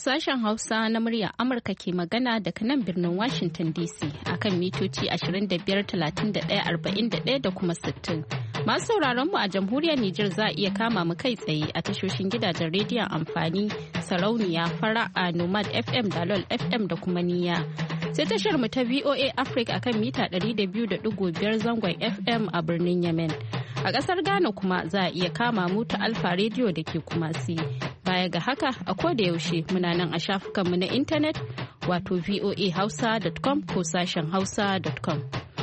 sashen Hausa na murya Amurka ke magana daga nan birnin Washington DC akan mitoci 25-31-41 da kuma 60. Masu sauraron mu a jamhuriyar Nijar za a iya kama mu kai tsaye a tashoshin gidajen rediyon amfani, sarauniya, fara'a, Nomad FM, Dalol FM da kuma Niyya. Sai tashar mu ta VOA Africa akan mita 200.5 zangon FM a birnin Yemen. A ƙasar Ghana kuma za a iya kama mu ta Alfa Radio da ke Kumasi. Baya ga haka a koda yaushe muna nan a shafukanmu na intanet wato voahausa.com ko sashen hausa.com.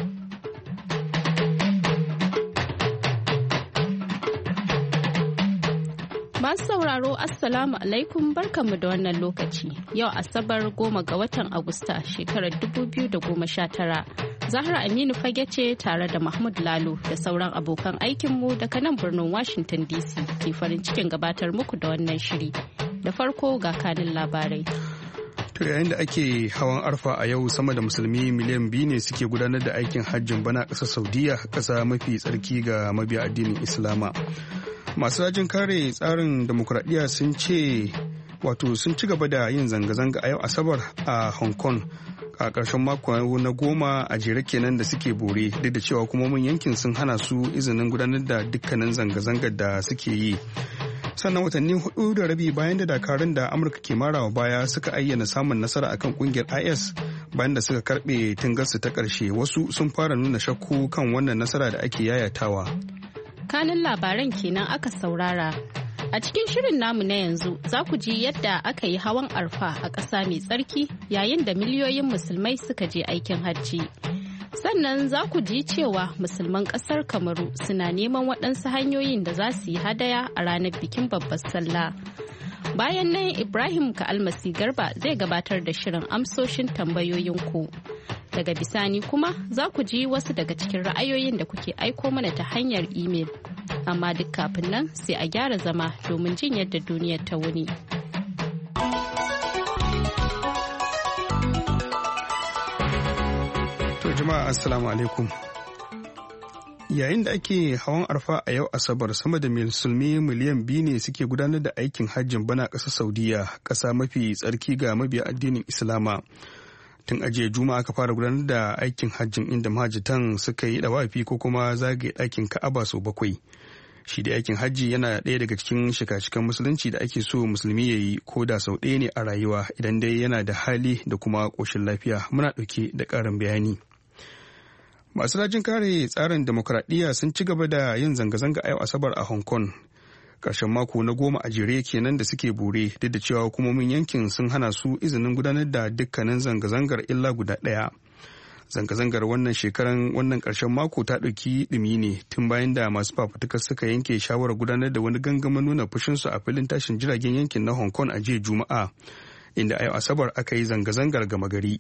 Masu sauraro Assalamu alaikum barkanmu da wannan lokaci. Yau Asabar 10 ga watan Agusta shekarar 2019. Zahra Aminu Fage ce tare da Mahmud Lalo da sauran abokan aikinmu daga nan birnin Washington DC ke farin cikin gabatar muku da wannan shiri. Da farko ga kanin labarai. To yayin da ake hawan arfa a yau sama da musulmi miliyan 2 ne suke gudanar da aikin hajjin bana ƙasar Saudiya, ƙasa mafi tsarki ga mabiya addinin Islama. Masu rajin kare tsarin demokuraɗiyya sun ce sun ci gaba da yin zanga-zanga a yau Asabar a Hong Kong a ƙarshen mako na 10 a jere kenan da suke bore, duk da cewa hukumomin yankin sun hana su izinin gudanar da dukkanin zanga-zangar da suke yi. Sannan watanni 4 da rabi bayan da dakarun da Amurka ke marawa baya suka ayyana samun nasara akan kungiyar IS bayan da suka karbe tungarsu ta ƙarshe, wasu sun fara nuna shakku kan wannan nasara da ake yayatawa. Kanin labaran kenan aka saurara. A cikin shirin namu na yanzu za ku ji yadda aka yi hawan arfa a ƙasa mai tsarki yayin da miliyoyin musulmai suka je aikin hajji. Sannan za ku ji cewa musulman ƙasar Kamaru suna neman waɗansu hanyoyin da za su yi hadaya a ranar bikin babbar sallah. Bayan nan Ibrahim Ka'almasi Garba zai gabatar da shirin amsoshin tambayoyinku. Daga bisani kuma za ku ji wasu daga cikin ra'ayoyin da kuke aiko mana ta hanyar imel. Amma duk kafin nan sai a gyara zama domin jin yadda duniyar ta wuni. To jama'a assalamu alaikum. Yayin da ake hawan arfa a yau Asabar, sama da musulmi miliyan 2 ne suke gudanar da aikin hajjin bana ƙasar Saudiya, ƙasa mafi tsarki ga mabiya addinin Islama. Tun ajiye Juma'a aka fara gudanar da aikin hajjin inda mahajjatan suka yi dawafi ko kuma zagaye ɗakin Ka'aba sau 7. Shi da aikin hajji yana ɗaya daga cikin shika-shikan musulunci da ake so musulmi ya yi ko da sau ɗaya ne a rayuwa idan dai yana da hali da kuma ƙoshin lafiya. Muna ɗauke da ƙarin bayani. Masu rajin kare tsarin demokuraɗiyya sun ci gaba da yin zanga-zanga a yau Asabar a Hong Kong. Ƙarshen mako na 10 a jere kenan da suke bore, duk da cewa hukumomin yankin sun hana su izinin gudanar da dukkanin zanga-zangar illa guda ɗaya. Zanga-zangar wannan shekaran wannan ƙarshen mako ta ɗauki ɗumi ne tun bayan da masu fafutukar suka yanke shawarar gudanar da wani gangamin nuna fushinsu a filin tashin jiragen yankin na Hong Kong a jiya Juma'a, inda a yau Asabar aka yi zanga-zangar gama gari.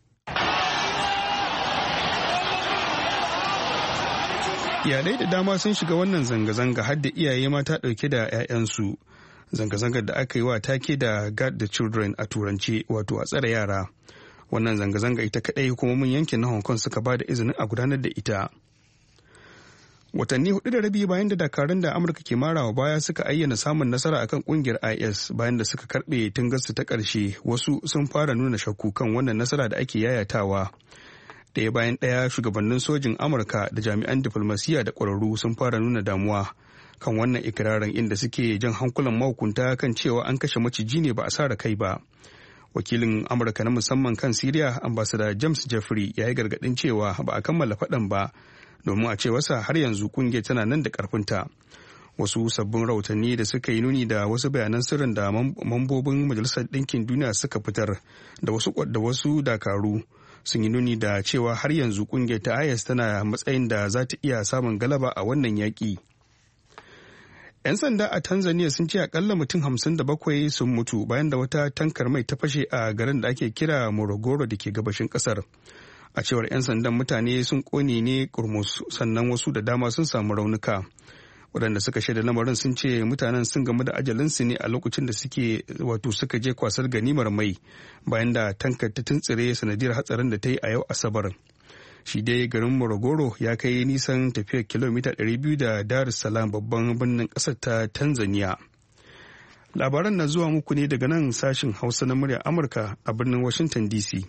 Iyalai da dama sun shiga wannan zanga-zanga har da iyaye mata ɗauke da 'ya'yansu. Zanga-zangar da aka yi wa take da Guard the Children a turance, wato a tsare yara. Wannan zanga-zanga ita kaɗai hukumomin yankin na Hong Kong suka ba da izinin a gudanar da ita. Watanni 4 da rabi bayan da dakarun da Amurka ke marawa baya suka ayyana samun nasara akan kungiyar IS bayan da suka karɓe tungarsu ta ƙarshe, wasu sun fara nuna shakku kan wannan nasara da ake yayatawa. Ɗaya bayan ɗaya shugabannin sojin Amurka da jami'an diflomasiyya da ƙwararru sun fara nuna damuwa kan wannan ikirarin, inda suke jan hankulan mahukunta kan cewa an kashe maciji ne ba a sare kai ba. Wakilin Amurka na musamman kan Siriya, ambassador James Jeffrey, ya yi gargaɗin cewa ba a kammala faɗan ba, domin a cewarsa har yanzu ƙungiyar tana nan da ƙarfinta. Wasu sabbin rahotanni da suka yi nuni da wasu bayanan sirrin da mambobin Majalisar Ɗinkin Duniya suka fitar da wasu dakaru sun yi nuni da cewa har yanzu kungiyar ta IS tana matsayin da za ta iya samun galaba a wannan yaƙi. 'Yan sanda a Tanzania sun ce akalla mutum 57 sun mutu bayan da wata tankar mai ta fashe a garin da ake kira Morogoro da ke gabashin ƙasar. A cewar 'yan sandan, mutane sun ƙone ne kurmus, sannan wasu da dama sun samu raunuka. Waɗanda suka shaida lamarin sun ce mutanen sun gamu da ajalinsu ne a lokacin da suka je kwasar ganimar mai bayan da tankar ta tuntsire sanadiyar hatsarin da ta yi a yau Asabar. Shi dai garin Morogoro ya kai nisan tafiyar kilomita 200 da Dar es Salaam, babban birnin ƙasar ta Tanzania. Labaran na zuwa muku ne daga nan sashin Hausa na muryar Amurka a birnin Washington DC.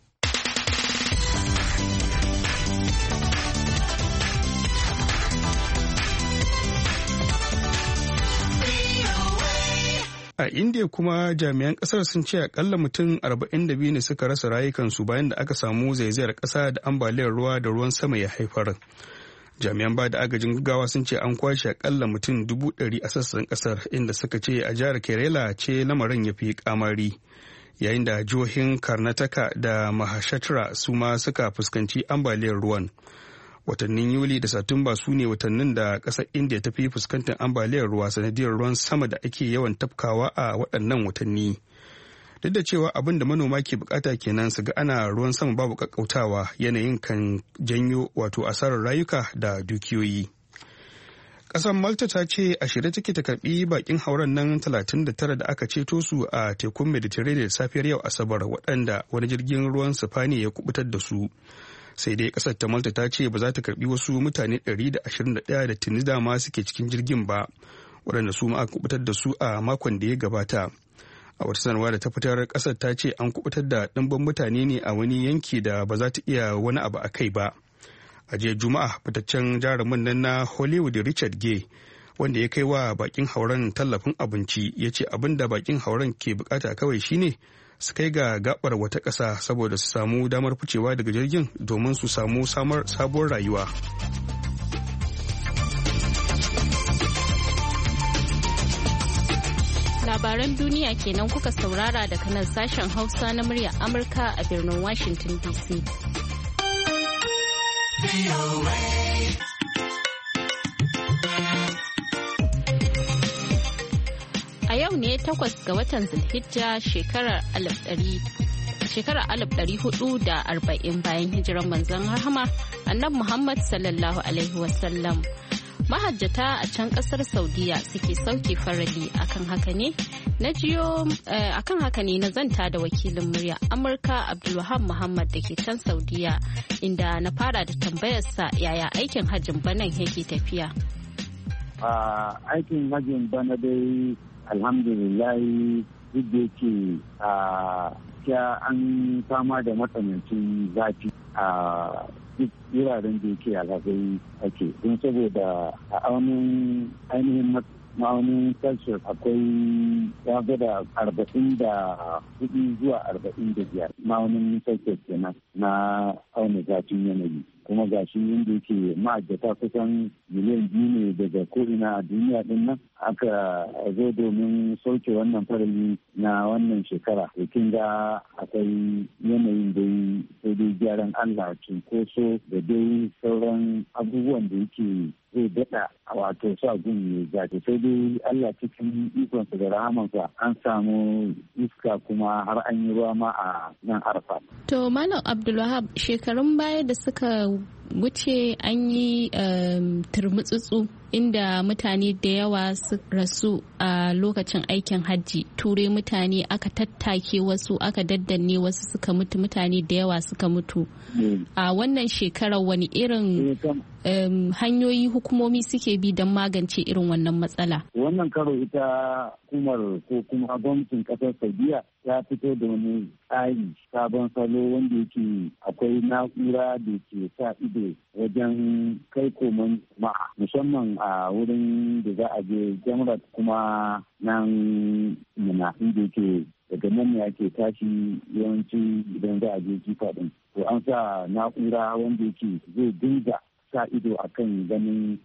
A India kuma jami'an kasar sun ce akalla mutum 42 ne suka rasa rayukansu bayan da aka samu zaizayar kasa da ambaliyar ruwa da ruwan sama ya haifar. Jami'an ba da agajin gaggawa sun ce an kwashe akalla mutum 100,000 a sassan kasar, inda suka ce a jihar Kerala ce lamarin ya fi kamari, yayin da jihohin Karnataka da Maharashtra su ma suka fuskanci ambaliyar ruwan. Watannin Yuli da Satumba su ne watannin da ƙasar India ta fi fuskantar ambaliyar ruwa sanadiyar ruwan sama da ake yawan tafkawa a waɗannan watanni. Duk da cewa abin da manoma ke bukata kenan su ga ana ruwan sama babu kakkautawa, yanayin kan janyo wato asarar rayuka da dukiyoyi. Ƙasar Malta ta ce a shirye take ta karbi bakin hauren nan 39 da aka ceto su a tekun Mediterranean safiyar yau Asabar, waɗanda wani jirgin ruwan Sifani ya kubutar da su. Sai dai kasar ta Malta ta ce ba za ta karbi wasu mutane 121 da tuni dama suke cikin jirgin ba, waɗanda su ma aka kubutar da su a makon da ya gabata. A wata sanarwa da ta fitar, kasar ta ce an kubutar da ɗimbin mutane ne a wani yanki da ba za ta iya wani abu a kai ba. A jiya Juma'a, fitaccen jarumin nan na Hollywood Richard Gere, wanda ya kai wa bakin hauren tallafin abinci, ya ce abin da bakin hauren ke bukata kawai shine su kai ga gabar wata ƙasa saboda su samu damar ficewa daga jirgin domin su samu sabuwar rayuwa. Labaran duniya kenan kuka saurara daga nan sashen Hausa na muryar Amurka a birnin Washington DC. A yau ne 8 ga watan Zulhijja shekarar 1440 bayan hijiran manzon rahama Annabi Muhammad sallallahu alaihi wasallam. Mahajjata a can kasar Saudiya suke sauke farali akan haka ne na zanta da wakilin murya Amurka Abdulwahab Muhammad da ke can Saudiya, inda na fara da tambayarsa yaya aikin hajjin bana yake tafiya. Aikin hajjin bana dai alhamdulillah duk da yake an fama da matsanancin zafi a duk wuraren da yake alhazai ake, don saboda a ainihin ma'aunin celsius akwai ya gada 44 zuwa 45 ma'aunin celsius kenan na auna zafin yanayi. Kuma ga shi inda yake ma'aikata kusan miliyan 2 ne daga ko'ina a duniya din nan aka zo domin sauke wannan farali na wannan shekara. Kin ga akwai yanayin dai sai dai gyaran Allah, cunkoso da dai sauran abubuwan da yake zai daɗa wato sa gun ya zafi. Sai dai Allah cikin ikonsa da rahamansa an samu iska kuma har an yi ruwa ma a nan Arfa. To Malam Abdulwahab, shekarun baya da suka wuce an yi turmutsutsu inda mutane da yawa su rasu a lokacin aikin hajji. Ture mutane aka tattake wasu, aka daddanne wasu suka mutu, mutane da yawa suka mutu. A wannan shekarar wani irin hanyoyi hukumomi suke bi don magance irin wannan matsala? Wannan karo ita hukumar ko kuma gwamnatin kasar Saudiya ya fito da wani tsari sabon salo wanda yake akwai na'ura da ke sa ido wajen kai koman jama'a, musamman a wurin da za a je Jamrat kuma nan Mina, inda yake daga nan ne ake tashi yawanci idan za a je jifa din. To an sa na'ura wanda yake zai dinga sa ido akan ganin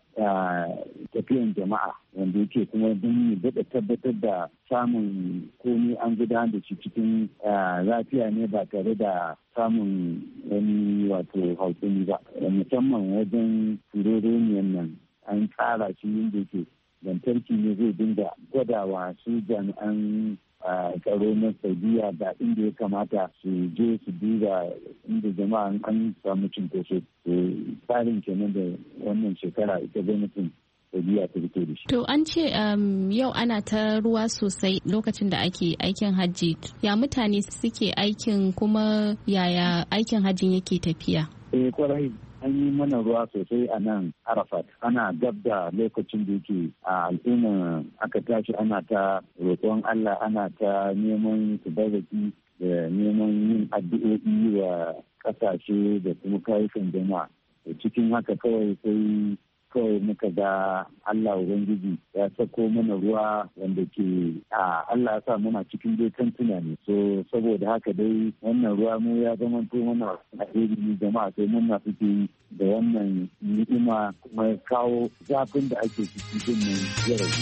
tafiyan jama'a, wanda yake kuma don daɗa tabbatar da samun komi an gudanar da shi cikin lafiya ne ba tare da samun wani wato hautsini ba. Musamman wajen turoroniyan nan an tsara shi yadda yake lantarki ne zai dinga gwadawa su jami'an tsaro na Saudiya da inda ya kamata su je su duba inda jama'a an samu cinkoso. Tsarin kenan da wannan shekara ita gwamnatin Saudiya ta fito da shi. To an ce yau ana ta ruwa sosai lokacin da ake aikin hajji. Ya mutane suke aikin kuma yaya aikin hajjin yake tafiya? Kwarai an yi mana ruwa sosai a nan Arafat. Ana gab da lokacin da yake a al'umma aka tashi ana ta roƙon Allah, ana ta neman tabarruki da neman yin addu'o'i wa ƙasashe da kuma kayukan jama'a. Cikin haka kawai muka ga Allah Ubangiji ya sako mana ruwa wanda ke Allah ya sa muna cikin dai kantuna ne. So saboda haka dai wannan ruwa mu ya zama to mana alheri jama'a, sai mun suke da wannan ni'ima kuma kawo zafin da ake ciki din nan ya rage.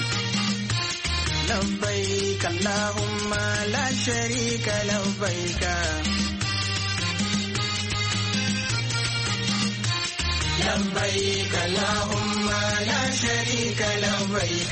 Labbaik Allahumma la sharika labbaika لبيك اللهم لا شريك لبيك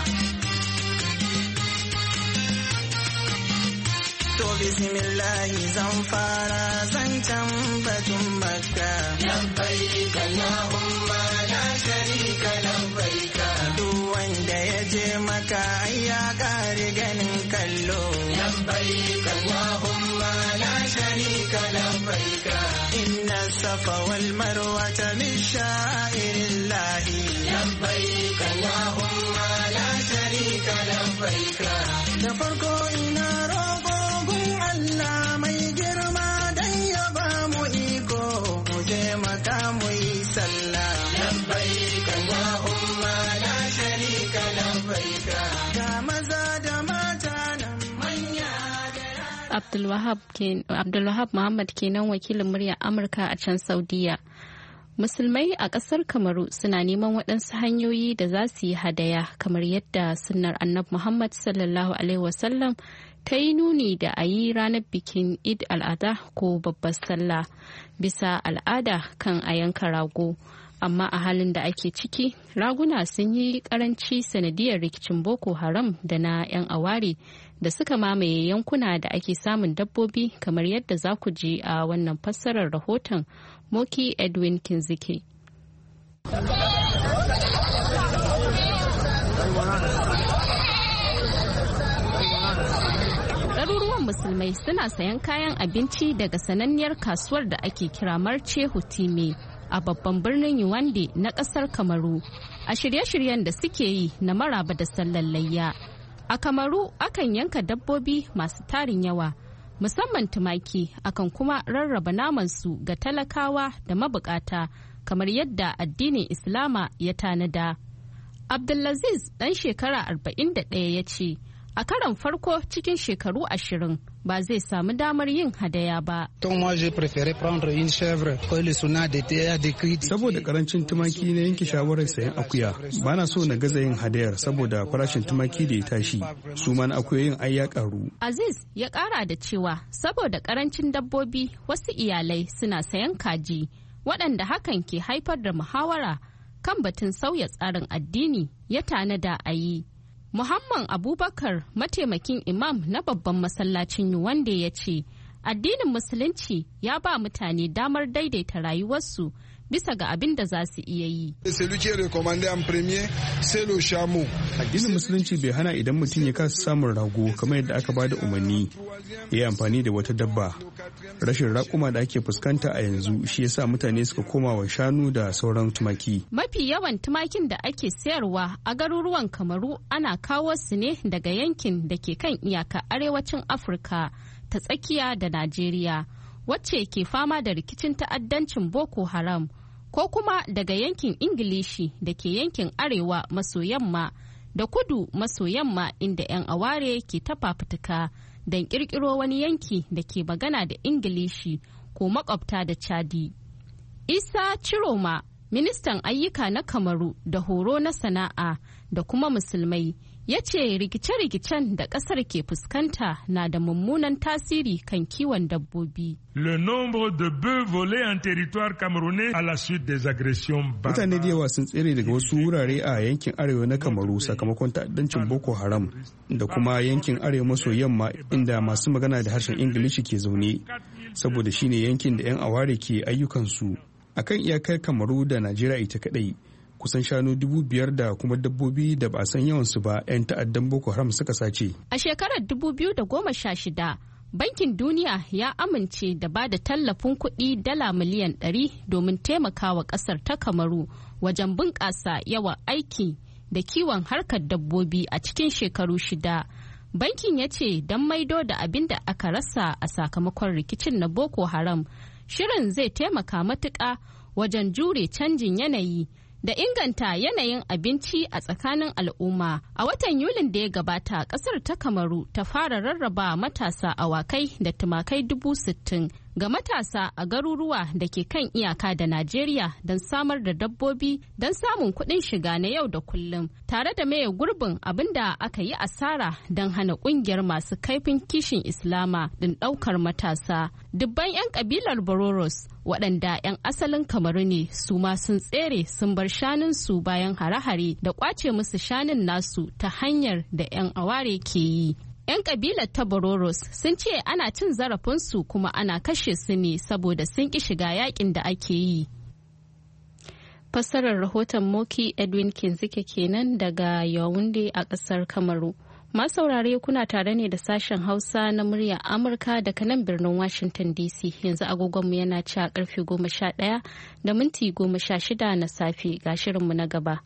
to bismillahi zan fara zancen batun makka labbaik allahumma la sharika labbaik duk wanda ya je maka ya kare ganin kallo labbaik allahumma la sharika labbaik inna safa wal marwata min sha'irillahi labbaik allahumma la sharika labbaik da farko ina roƙo gun Allah mai girma dan ya ba mu iko mu je maka mu yi sallah labbaik allahumma la sharika labbaik da maza da mata nan manya da Abdulwahab Muhammad kenan wakilin muryar Amurka a can Saudiya. Musulmai a ƙasar Kamaru suna neman waɗansu hanyoyi da za su yi hadaya kamar yadda sunnar Annabi Muhammad sallallahu Alaihi wasallam ta yi nuni da a yi ranar bikin Eid al-Adha ko babbar sallah bisa al'ada kan a yanka rago. Amma a halin da ake ciki, raguna sun yi karanci sanadiyar rikicin Boko Haram da na 'yan aware da suka mamaye yankuna da ake samun dabbobi kamar yadda za ku ji a wannan fassarar rahoton Moki Edwin Kinzike. Ɗaruruwan musulmai suna sayan kayan abinci daga sananniyar kasuwar da ake kira Marche Hutime a babban birnin Yaounde na ƙasar Kamaru a shirye-shiryen da suke yi na maraba da sallar layya. A Kamaru akan yanka dabbobi masu tarin yawa, musamman tumaki, akan kuma rarraba namansu ga talakawa da mabukata kamar yadda addinin Islama ya tanada. Abdulaziz ɗan shekara 41 ya ce, a karon farko cikin shekaru 20 ba zai samu damar yin hadaya ba. Saboda karancin tumaki na yanke shawarar sayan akuya, ba na so na gaza yin hadayar saboda farashin tumaki da ya tashi, su ma na akuyoyin ai ya karu. Aziz ya kara da cewa saboda karancin dabbobi wasu iyalai suna sayan kaji, waɗanda hakan ke haifar da muhawara kan batun sauya tsarin addini ya tanada a yi. Muhammad Abubakar, mataimakin imam na babban masallacin Yaounde ya ce, addinin musulunci ya ba mutane damar daidaita rayuwarsu bisa ga abin da za su iya yi. Addinin musulunci bai hana idan mutum ya kasa samun rago kamar yadda aka bada umarni ya yi amfani da wata dabba. Rashin raƙuma da ake fuskanta a yanzu shi yasa mutane suka koma wa shanu da sauran tumaki. Mafi yawan tumakin da ake sayarwa a garuruwan Kamaru ana kawo su ne daga yankin da ke kan iyaka arewacin Afirka ta tsakiya da Najeriya, wacce ke fama da rikicin ta'addancin Boko Haram, ko kuma daga yankin Ingilishi da ke yankin arewa maso yamma da kudu maso yamma inda 'yan aware ke ta fafutuka don kirkiro wani yanki da ke magana da Ingilishi ko makwabta da Chadi. Isa Chiroma, ministan ayyuka na Kamaru da horo na sana'a da kuma musulmai, ya ce rikice-rikicen da ƙasar ke fuskanta na da mummunan tasiri kan kiwon dabbobi. Le nombre de bœufs volés en territoire camerounais à la suite des agressions barbares. Mutane da yawa sun tsere daga wasu wurare a yankin arewa na Kamaru sakamakon ta'addancin Boko Haram da kuma yankin arewa maso yamma inda masu magana da harshen Ingilishi ke zaune, saboda shine yankin da 'yan aware ke ayyukansu. Akan iyakar Kamaru da Najeriya ita kadai, kusan shanu 5,000 da kuma dabbobi da ba a san yawansu ba 'yan ta'addan Boko Haram suka sace. A shekarar 2016, Bankin Duniya ya amince da ba da tallafin kuɗi dala miliyan 100 domin taimakawa ƙasar ta Kamaru wajen bunƙasa yawan aiki da kiwon harkar dabbobi a cikin shekaru 6. Bankin ya ce don maido da abin da aka rasa a sakamakon rikicin na Boko Haram, shirin zai taimaka matuƙa wajen jure canjin yanayi da inganta yanayin abinci a tsakanin al'umma. A watan Yulin da ya gabata, kasar ta Kamaru ta fara rarraba matasa awakai da tumakai 60,000 ga matasa a garuruwa da ke kan iyaka da Najeriya don samar da dabbobi don samun kuɗin shiga na yau da kullum, tare da maye gurbin abin da aka yi asara don hana ƙungiyar masu kaifin kishin Islama din ɗaukar matasa. Dubban 'yan ƙabilar Bororos waɗanda 'yan asalin Kamaru ne su ma sun tsere sun bar shanunsu bayan hare-hare da ƙwace musu shanun nasu ta hanyar da 'yan aware ke yi. 'Yan kabilar ta Bororos sun ce ana cin zarafinsu kuma ana kashe su ne saboda sun ƙi shiga yakin da ake yi. Fassarar rahoton Moki Edwin Kinzike kenan daga Yaounde a ƙasar Kamaru. Masu saurare kuna tare ne da sashen Hausa na muryar Amurka daga nan birnin Washington DC. Yanzu agogonmu yana ci a karfe 11 da minti 16 na safe, ga shirinmu na gaba.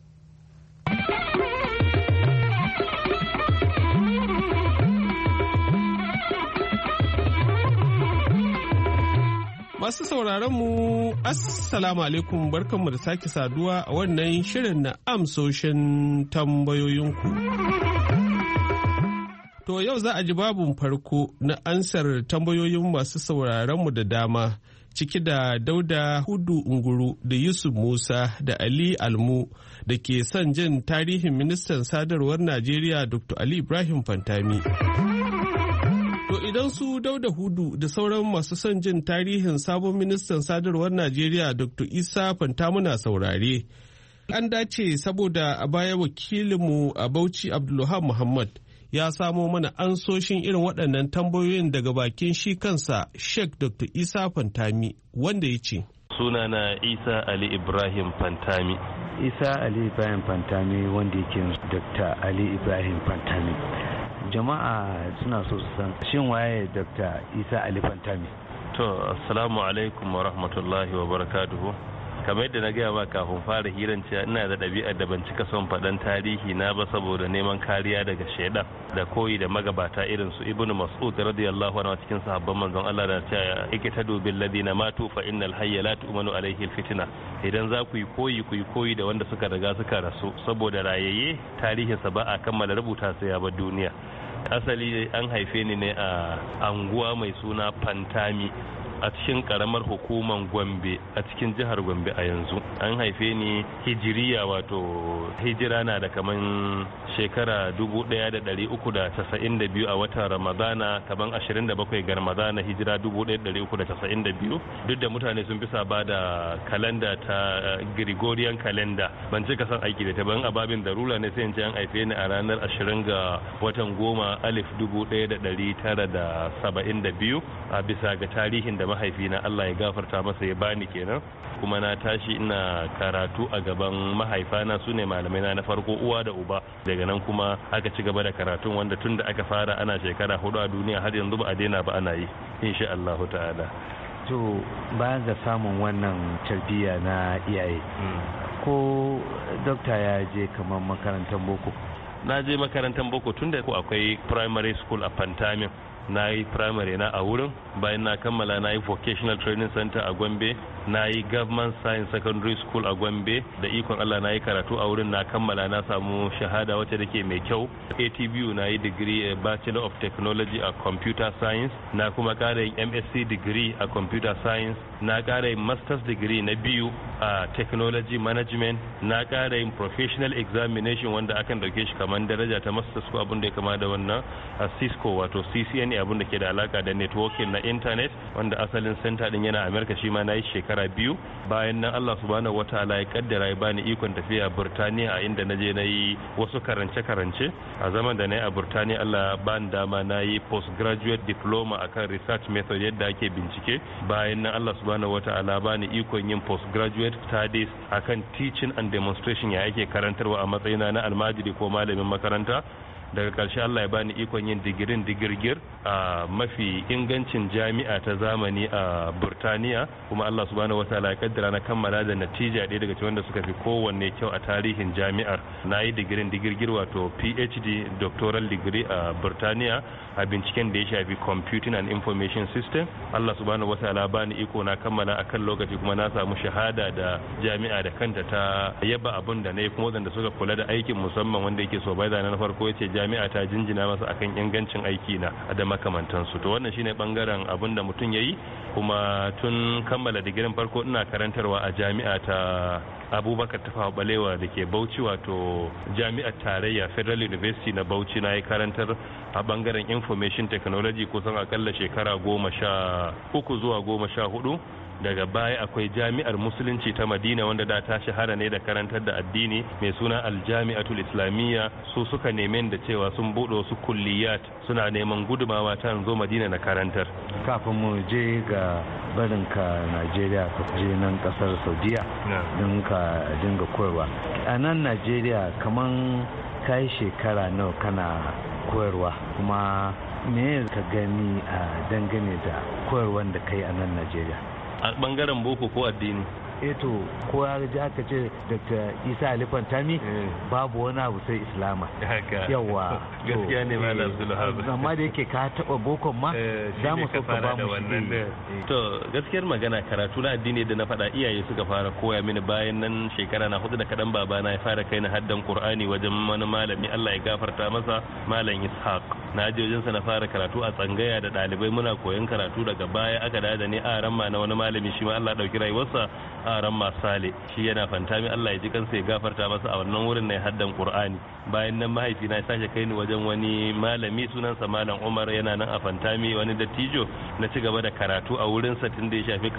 Masu sauraron mu Assalamu alaikum, barkanmu da sake saduwa a wannan shirin na amsoshin tambayoyinku. To yau za a ji babun farko na ansar tambayoyin masu sauraronmu da dama, ciki da Dauda Hudu Unguru da Yusuf Musa da Ali Almu da ke son jin tarihin ministan sadarwar Najeriya Dr. Ali Ibrahim Fantami. To idan su Dauda Hudu da sauran masu son jin tarihin sabon ministan sadarwar Najeriya Dr. Isa Fantamuna saurare, an dace saboda a baya wakilinmu a Bauchi Abdulwahab Muhammad ya samo mana ansoshin irin waɗannan tambayoyin daga bakin shi kansa Sheikh Dr. Isa Fantami, wanda ya ce. Sunana Isa Ali Ibrahim Fantami. Isa Ali Ibrahim Fantami wanda yake Dr. Ali Ibrahim Fantami. Jama'a suna so su san shin waye Dr. Isa Ali Fantami? To, assalamu alaikum wa rahmatullahi wa barakatuhu. Kamar yadda na gaya ba kafin fara hiran cewa ina da ɗabi'ar da ban cika son faɗan tarihi na ba saboda neman kariya daga shaidan da koyi da magabata irin su Ibn Mas'ud radiyallahu anhu cikin sahabban manzon Allah da cewa ikitadu bil ladina matu fa innal hayya la tu'manu alaihi al fitna. Idan za ku yi koyi da wanda suka riga suka rasu, saboda rayayye tarihinsa ba a kammala rubuta sai ya bar duniya. Asali an haife ni ne a anguwa mai suna Fantami a cikin karamar hukumar Gombe a cikin jihar Gombe a yanzu. An haife ni hijiriya, wato hijira na da kaman shekara 1392 a watan Ramadana, kaman 27 ga Ramadana hijira 1392. Duk da mutane sun fi saba da kalanda ta Gregorian calendar, ban cika san aiki da ta ban ababin darula ne sai in ce an haife ni a ranar 20 ga watan 10 1972 a bisa ga tarihin da mahaifina Allah ya gafarta masa ya bani kenan. Kuma na tashi ina karatu a gaban mahaifana, su ne malamai na farko, uwa da uba. Daga nan kuma aka ci gaba da karatun wanda tun da aka fara ana shekara 4 a duniya har yanzu ba a daina ba, ana yi insha Allah ta'ala. To bayan ga samun wannan tarbiyya na iyaye, ko dokta ya je kamar makarantar boko? Na je makarantar boko tun da akwai primary school a Fantamin. Na yi primary na a wurin, bayan na kammala na yi vocational training center a Gombe, na yi government science secondary school a Gombe, da ikon Allah na yi karatu a wurin, na kammala na samu shahada wacce da ke mai kyau. ATBU na yi degree a bachelor of technology a computer science, na kuma kara yin MSc degree a computer science, na kara yin master's degree na biyu a technology management, na kara yin professional examination wanda akan dauke shi kamar daraja ta master's ko abin da ya kama da wannan a Cisco wato CCNA, abin da ke da alaka da networking na internet, wanda asalin center din yana America. Shi ma na yi shekara 2. Bayan nan Allah subhanahu wataala ya kaddara ya bani ikon tafiya Burtaniya, a inda na je na yi wasu karance-karance. A zaman da na yi a Burtaniya Allah bani dama na yi postgraduate diploma akan research method, yadda ake bincike. Bayan nan Allah subhanahu wataala bani ikon yin postgraduate studies akan teaching and demonstration, ya ake karantarwa a matsayina na almajiri ko malamin makaranta. daga ƙarshe Allah ya bani ikon yin digirgir a mafi ingancin jami'a ta zamani a Burtaniya, kuma Allah subhanahu wataala ya kaddara na kammala da natija ɗaya daga cikin wanda suka fi kowanne kyau a tarihin jami'ar. Na yi digirgir wato PhD doctoral degree a Burtaniya a binciken da ya shafi computing and information system. Allah subhanahu wataala bani iko na kammala akan lokaci, kuma na samu shahada da jami'a da kanta ta yaba abun da na yi, kuma wanda suka kula da aikin musamman wanda yake so bai na farko yace jami'a ta jinjina masa akan ingancin aiki na da makamantansu. To wannan shine bangaren abun da mutum yayi, kuma tun kammala digirin farko ina karantarwa a jami'a ta Abubakar Tafawa Balewa da ke Bauchi, wato jami'ar tarayya Federal University na Bauchi. Na yi karantar a bangaren information technology kusan akalla shekara 13 zuwa 14. Daga baya akwai jami'ar musulunci ta Madina wanda da ta shahara ne da karantar da addini mai suna Aljami'atul Islamiyya. Su suka nemen da cewa sun buɗe wasu kulliyat, suna neman gudumawa ta zo Madina na karantar. Kafin mu je ga barin ka Najeriya ka je nan kasar Saudiya don ka dinga koyarwa a nan Najeriya, kaman kai shekara nawa kana koyarwa, kuma me ka gani a dangane da koyarwan da kai a nan Najeriya? A bangaren boko ko addini? To ko ya ji aka ce Dr. Isa Ali Fantami babu wani abu sai Islama. Yawa gaskiya ne Malam Zulhab, amma da yake ka taba bokon ma za mu so ka ba mu shi. To gaskiyar magana, karatu na addini da na faɗa iyaye suka fara koya mini. Bayan nan shekara na 4 da kaɗan babana ya fara kai na haddan Qur'ani wajen wani malami, Allah ya gafarta masa, Malam Ishaq. Na je wajensa na fara karatu a tsangaya da ɗalibai, muna koyon karatu. Daga baya aka da ni a ramma na wani malami, shi ma Allah ɗauki rayuwarsa, a ramma Sale, shi yana Fantami, Allah ya ji kansa ya gafarta masa. A wannan wurin na ya haddan Qur'ani. Bayan nan mahaifina ya sake kai ni wajen wani malami sunansa Malam Umar, yana nan a Fantami, wani dattijo. Na ci gaba da karatu a wurinsa tun da ya shafi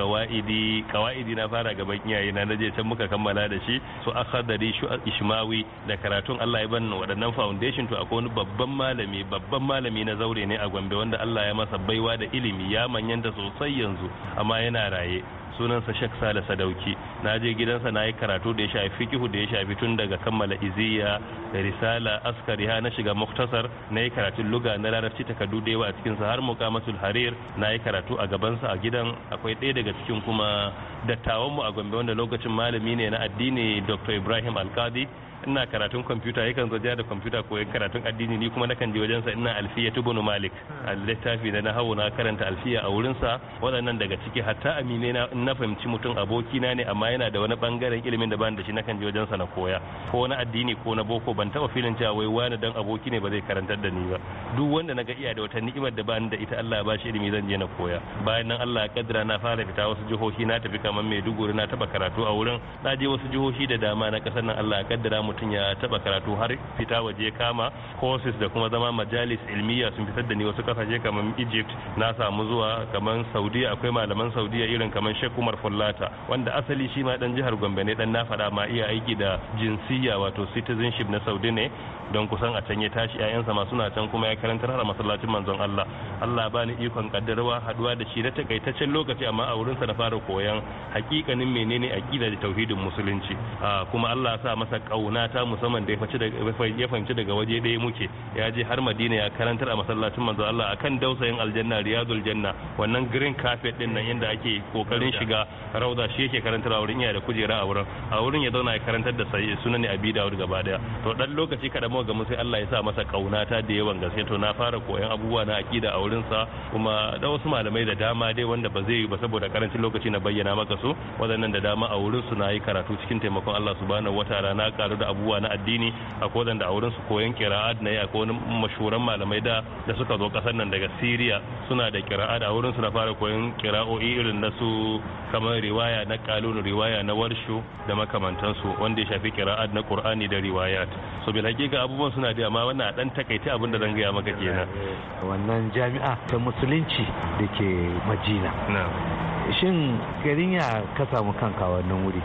kawaidi na fara gaban iyaye na je can muka kammala da shi. So Akhdari, Ishmawi da karatun Allah ya bani waɗannan foundation. To akwai wani babban malami na zaure ne a Gombe wanda Allah ya masa baiwa da ilimi, ya manyanta sosai yanzu amma yana raye. Sunansa Sheikh Sale Sadauki. Na je gidansa na yi karatu da ya shafi fikihu, da ya shafi tun daga kammala iziya, risala, askari, ha na shiga muktasar. Na yi karatun luga na larabci, takardu da yawa a cikinsa, har muqamatul harir na yi karatu a gabansa a gidan. Akwai ɗaya daga cikin kuma dattawanmu a Gombe wanda lokacin malami ne na addini, Dr. Ibrahim Alkadi. Ina karatun kwamfuta, yakan zo da kwamfuta koyon karatun addini, ni kuma nakan je wajensa ina alfiya ibn Malik a littafi na nahawu, na karanta alfiya a wurinsa. Waɗannan daga ciki hatta amine na fahimci mutum abokina ne, amma yana da wani bangaren ilimin da ban da shi, nakan je wajensa na koya, ko na addini ko na boko. Ban taɓa filin cewa wai wani dan aboki ne ba zai karantar da ni ba. Duk wanda naga iya da wata ni'imar da ban da ita, Allah ya bashi ilimi, zan je na koya. Bayan nan Allah ya kaddara na fara fita wasu jihohi, na tafi kamar Maiduguri, na taɓa karatu a wurin. Na je wasu jihohi da dama na ƙasar nan, Allah ya kaddara mutum ya taba karatu har fita waje, kama courses da kuma zama majalis ilmiya sun fitar da ni wasu kasashe kamar Egypt. Na samu zuwa kamar Saudiya, akwai malaman Saudiya irin kamar Sheikh Umar Fullata, wanda asali shi ma dan jihar Gombe ne, dan na faɗa ma iya aiki da jinsiyya wato citizenship na Saudi ne, don kusan a can ya tashi, ƴaƴansa ma suna can, kuma ya karantar har masallacin manzon Allah. Allah ba ni ikon kaddarwa haduwa da shi na takaitaccen lokaci, amma a wurinsa na fara koyan hakikanin menene aqida da tauhidin musulunci. Kuma Allah ya sa masa kauna ta musamman da ya fahimci daga waje ɗaya muke. Ya je har Madina ya karantar a masallacin manzon Allah akan dausayin aljanna, riyadul janna, wannan green carpet din nan yanda ake kokarin shiga rauda, shi yake karantar a wurin, iya da kujera a wurin ya zauna ya karantar da sunan Abi Dawud gaba daya. To dan lokaci kada mu ga sai Allah ya sa masa kaunata da yawan gaske. To na fara koyan abubuwa na akida a wurin sa, kuma da wasu malamai da dama dai wanda ba zai yi ba saboda karancin lokaci na bayyana maka su. Wadannan da dama a wurin su na yi karatu cikin taimakon Allah subhanahu wataala, na karu da abubuwa na addini. Akwai wadanda a wurin su koyan qira'at na yi, akwai wani mashuran malamai da suka zo kasar nan daga Syria, suna da qira'at a wurin su. Na fara koyan qira'o'i irin na su kamar riwaya na Qalun, riwaya na Warshu da makamantansu, wanda ya shafi qira'at na Qur'ani da riwayat. So bil hakika abubuwan suna da, amma wannan dan takaita abin da zan gaya maka kenan. Wannan jami'a ta musulunci da ke Madina, shin garin ya ka samu kanka wannan wuri?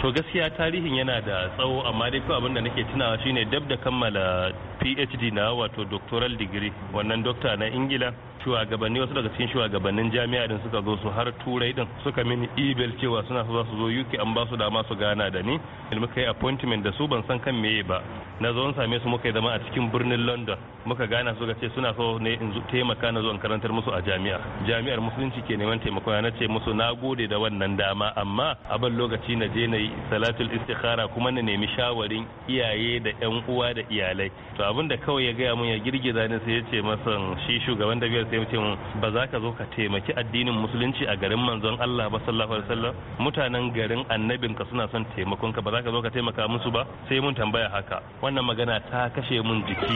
to gaskiya tarihin yana da tsawo, amma dai kawai abin da nake tunawa shine dab da kammala PhD na wato doctoral degree, wannan dokta na Ingila, shugabanni wasu daga cikin shugabannin jami'a din suka zo su har turai din suka mini email cewa suna so su zo UK, an ba su dama su gana da ni, muka yi appointment da su, ban san kan meye ba, na zo in same su muka yi zama a cikin birnin London, muka gana suka ce suna so ne in taimaka na zo in karantar musu a jami'ar musulunci ke neman taimako, na ce musu na gode da wannan dama, amma abin lokaci na je na yi salatul istikhara kuma na nemi shawarin iyaye da yan uwa da iyalai. To abin da kawai ya gaya mun ya girgiza ni, sai ya ce masa shi shugaban da biyar sai ya ce mun ba za ka zo ka taimaki addinin musulunci a garin manzon Allah ba sallallahu alaihi wasallam, mutanen garin annabinka suna son taimakon ka, ba za ka zo ka taimaka musu ba? Sai mun tambaya haka. Wannan magana ta kashe mun jiki.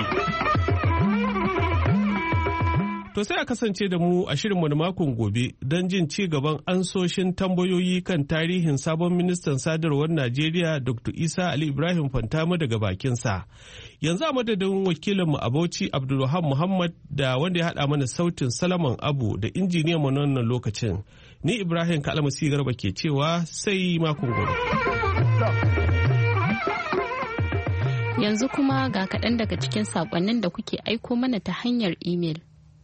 To sai a kasance da mu a shirinmu na makon gobe don jin ci gaban ansoshin tambayoyi kan tarihin sabon ministan sadarwar Najeriya Dr. Isa Ali Ibrahim Fantama daga bakinsa. Yanzu a madadin wakilinmu a Bauchi Abdulwahab Muhammad da wanda ya haɗa mana sautin Salaman Abu da injiniyan mu wannan lokacin. Ni Ibrahim Kalmasi Garba ke cewa sai makon gobe. Yanzu kuma ga kaɗan daga cikin saƙonnin da kuke aiko mana ta hanyar imel.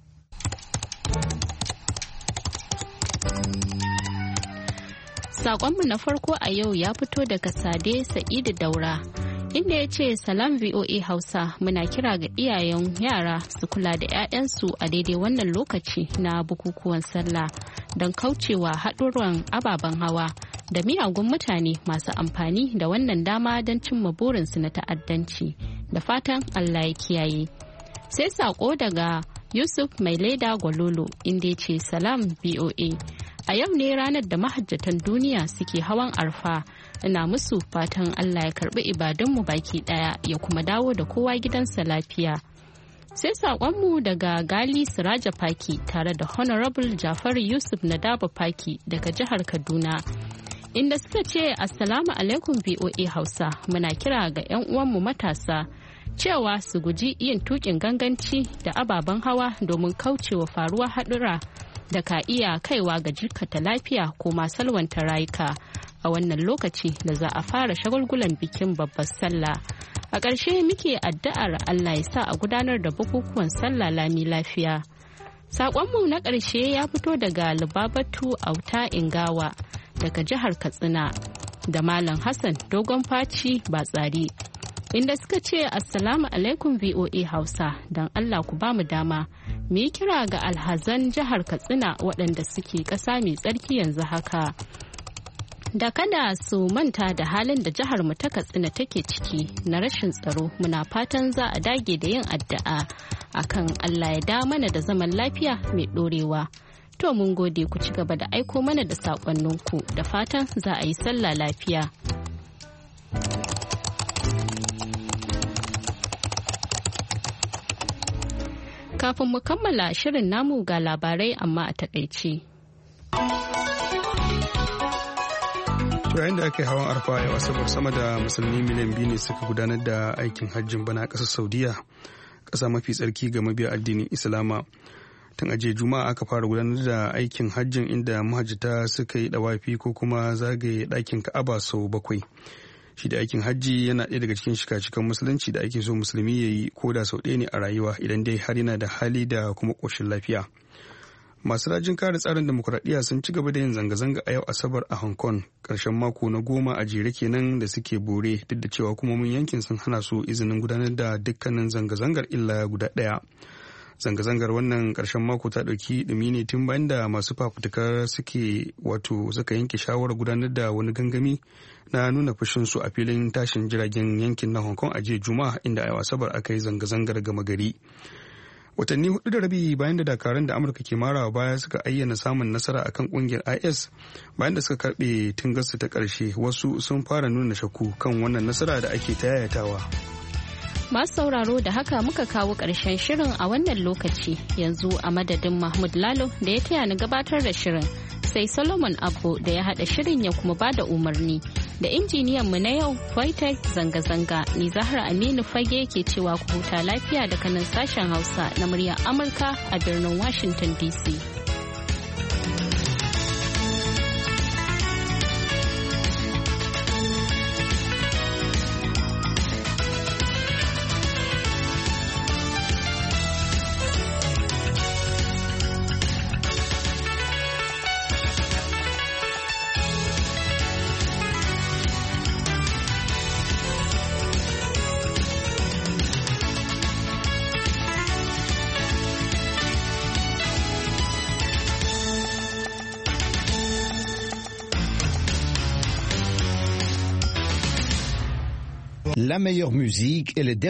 Saƙonmu na farko a yau ya fito daga Sade Sa'idu Daura, inda ya ce salam VOA Hausa, muna kira ga iyayen yara su kula da 'ya'yansu a daidai wannan lokaci na bukukuwan sallah don kaucewa haɗurran ababen hawa da miyagun mutane masu amfani da wannan dama don cimma burinsu na ta'addanci, da fatan Allah ya kiyaye. Sai saƙo daga Yusuf Mai Leda Gwalolo, inda ya ce salam VOA. A yau ne ranar da mahajjatan duniya suke hawan arfa, ina musu fatan Allah ya karbi ibadunmu baki daya ya kuma dawo da kowa gidansa lafiya. Sai saƙonmu daga Gali Siraja Faki tare da Honorable Jafaru Yusuf Nadaba Faki daga jihar Kaduna, inda suka ce Assalamu alaikum VOA Hausa, muna kira ga 'yan uwanmu matasa cewa su guji yin tukin ganganci da ababen hawa domin kaucewa faruwa haɗura da ka iya kaiwa ga jikkata lafiya ko salwanta rayuka a wannan lokaci da za a fara shagulgulan bikin babbar sallah. A ƙarshe muke addu'ar Allah ya sa a gudanar da bukukuwan sallah lami lafiya. Saƙonmu na ƙarshe ya fito daga Lubabatu Auta Ingawa daga jihar Katsina da Malam Hassan Dogon Faci Batsari, inda suka ce Assalamu alaikum VOA Hausa, don Allah ku ba mu dama mu yi kira ga alhazan jihar Katsina waɗanda suke ƙasa mai tsarki yanzu haka, da kada su manta da halin da jihar mu ta Katsina take ciki na rashin tsaro. Muna fatan za a dage da yin addu'a akan Allah ya da mana da zaman lafiya mai ɗorewa. To mun gode, ku ci gaba da aiko mana da saƙonninku, da fatan za a yi sallah lafiya. Kafin mu kammala shirin namu ga labarai amma a takaice. Yayin da aka yi hawan arfa yau asabar, sama da musulmi miliyan 2 ne suka gudanar da aikin hajjin bana ƙasar Saudiya, ƙasa mafi tsarki ga mabiya addinin Islama. Tun a jiya Juma'a aka fara gudanar da aikin hajjin, inda mahajjata suka yi dawafi ko kuma zagaye ɗakin Ka'aba sau 7. Shi da aikin hajji yana ɗaya daga cikin shika-shikan musulunci da ake so musulmi ya yi ko da sau ɗaya ne a rayuwa, idan dai har yana da hali da kuma ƙoshin lafiya. Masu rajin kare tsarin demokuraɗiyya sun ci gaba da yin zanga-zanga a yau asabar a Hong Kong, ƙarshen mako na 10 a jere kenan da suke bore, duk da cewa hukumomin yankin sun hana su izinin gudanar da dukkanin zanga-zangar illa guda ɗaya. Zanga-zangar wannan ƙarshen mako ta ɗauki ɗumi ne tun bayan da masu fafutukar suka yanke shawarar gudanar da wani gangami na nuna fushinsu a filin tashin jiragen yankin na Hong Kong a jiya Juma'a, inda a asabar aka yi zanga-zangar gama gari. Watanni 4 da rabi bayan da dakarun da Amurka ke marawa baya suka ayyana samun nasara akan kungiyar IS, bayan da suka karbe tungarsu ta ƙarshe, wasu sun fara nuna shakku kan wannan nasara da ake ta yayatawa. Masu sauraro, da haka muka kawo ƙarshen shirin a wannan lokaci. Yanzu a madadin Mahmud Lalo da ya taya ni gabatar da shirin, sai Solomon Abbo da ya haɗa shirin ya kuma ba da umarni, da injiniyan mu na yau Voitech Zanga-Zanga. Ni Zahra Aminu Fage ke cewa ku huta lafiya daga nan sashen Hausa na muryar Amurka a birnin Washington DC. La meilleure musique et les